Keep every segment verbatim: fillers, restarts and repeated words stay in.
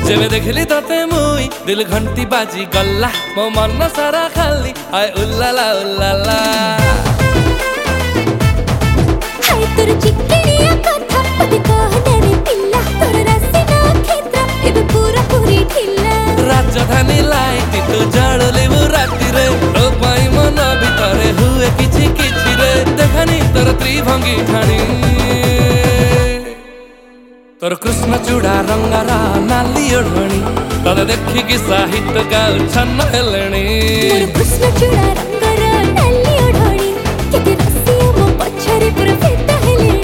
जेबे देखली तते मुई दिल घंटी बाजी गल्ला मो मन सारा खाली आय उल्लाला उल्लाला हाय तोर चिकनिया कथा पति कहना रे पिल्ला तोर रासिना क्षेत्र एबे पूरा पूरी ढिल्ला राजधानी लाइट तो जळले मु राती रे तो पाई मन भितरे हुए किछि किछि रे देखानी तोर त्रिभंगी ठाणी तोर कृष्ण चूड़ा रंगारा नाली ओढ़णी तोर देखी कि साहित्य का छन्न हेलेणी मोर कृष्ण चूड़ा रंगारा नाली ओढ़णी केते रसिया मो पछरे पुरा फेटा हेलेणी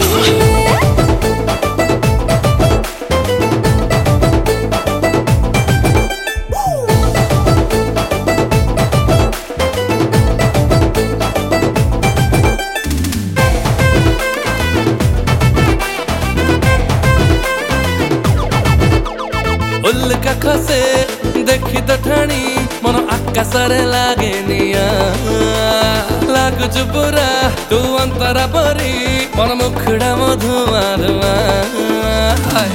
उल्का खसे देखी तो ठाणी मन आकाशरे लागे निया लागु चुपुरा तू अंतरा परी मन मुखड़ा मधुमा धुमा हाय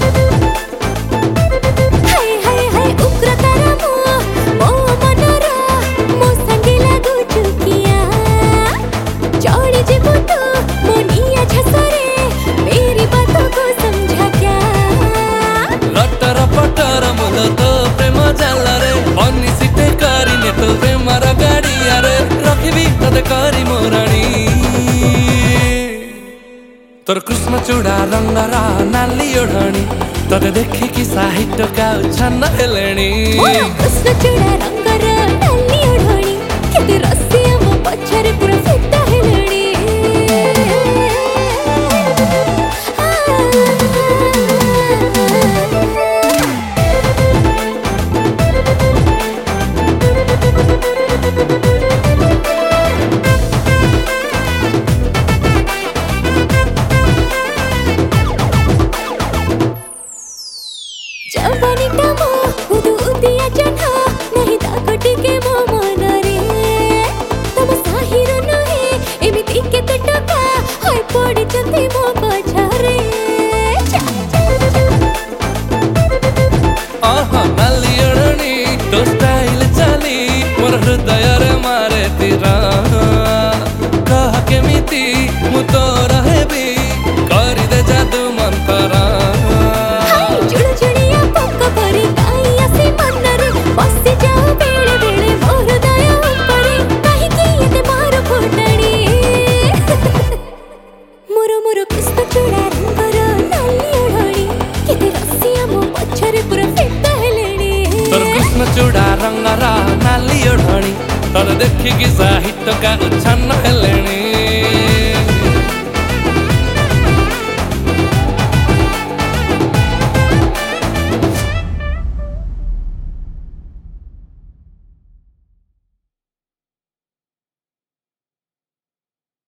हाय हाय उग्र तारा मो मो मनरा मो संगे लागु चुकिया चढ़ी जेबो तो मो निया झसरे मेरी बातों को समझा क्या लटर पटर मुल तो प्रेम जाला रे बनी सीटे करिने तो प्रेमर गाड़िया रे रखिबी तते करी मोराणी तोर कृष्ण चूड़ा रंगारा नाली ओढ़णी तते देखी कि साहित्य का छन्न हेलेणी कृष्ण चूड़ा रंगारा नाली ओढ़णी केते रसिया मो पछरे पुरा फेटा हेलेणी जवानी टामो उदु उदिया जठा नहीं दागटी के मो मन रे तम साहिर नहे एमिति केते टका होय पड़ी जति मो पछरे आहा नाली ओढ़णी तो स्टाइल चली मोर हृदय रे मारे तीरा कह केमिति मु तो रहेबी करि दे जादू मंतरा चूड़ा रंगारा नाली ओढ़णी तोर देखी कि साहित्य का छन्न हेलेणी।